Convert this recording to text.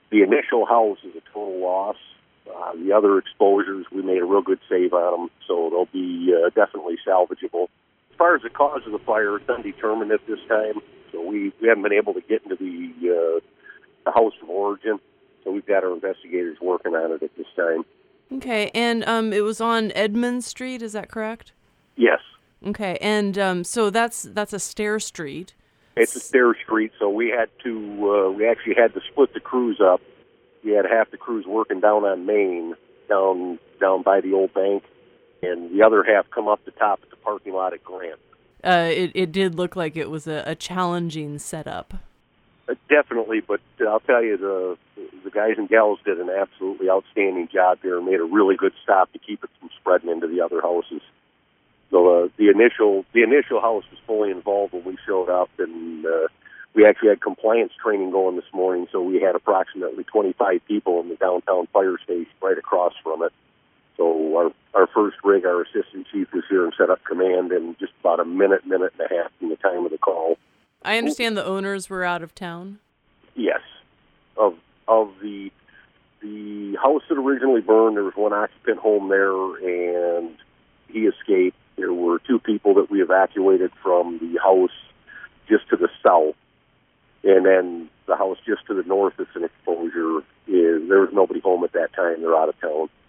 The initial house is a total loss. The other exposures, we made a real good save on them, so they'll be definitely salvageable. As far as the cause of the fire, it's undetermined at this time, so we haven't been able to get into the house of origin, so we've got our investigators working on it at this time. Okay, and it was on Edmund Street, is that correct? Yes. Okay, and so that's a stair street. It's a stair street, so we actually had to split the crews up. We had half the crews working down on Main, down by the old bank, and the other half come up the top at the parking lot at Grant. It did look like it was a challenging setup. Definitely, but I'll tell you, the guys and gals did an absolutely outstanding job there and made a really good stop to keep it from spreading into the other houses. So the initial house was fully involved when we showed up, and we actually had compliance training going this morning, so we had approximately 25 people in the downtown fire station right across from it. So our first rig, our assistant chief, was here and set up command in just about a minute and a half from the time of the call. I understand the owners were out of town? Yes. Of the house that originally burned, there was one occupant home there, and he escaped. There were two people that we evacuated from the house just to the south. And then the house just to the north that's an exposure, there was nobody home at that time. They're out of town.